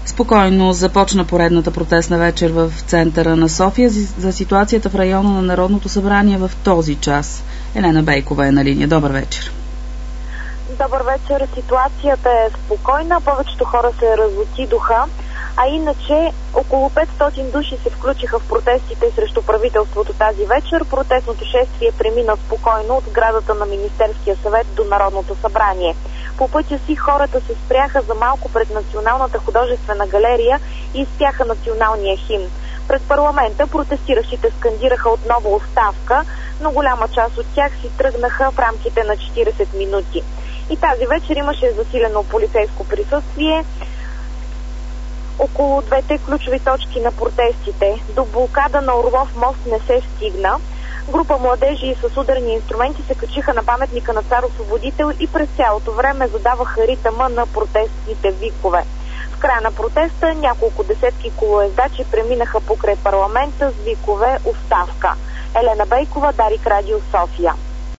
Спокойно започна поредната протестна вечер в центъра на София. За ситуацията в района на Народното събрание в този час Елена Бейкова е на линия. Добър вечер. Добър вечер. Ситуацията е спокойна. Повечето хора се разотидоха, а иначе около 500 души се включиха в протестите срещу правителството тази вечер. Протестното шествие премина спокойно от сградата на Министерския съвет до Народното събрание. По пътя си хората се спряха за малко пред Националната художествена галерия и изпяха националния химн. Пред парламента протестиращите скандираха отново оставка, но голяма част от тях си тръгнаха в рамките на 40 минути. И тази вечер имаше засилено полицейско присъствие около двете ключови точки на протестите. До блокада на Орлов мост не се стигна. Група младежи с ударни инструменти се качиха на паметника на цар Освободител и през цялото време задаваха ритъма на протестните викове. В края на протеста няколко десетки колоездачи преминаха покрай парламента с викове "Оставка". Елена Бейкова, Дарик Радио, София.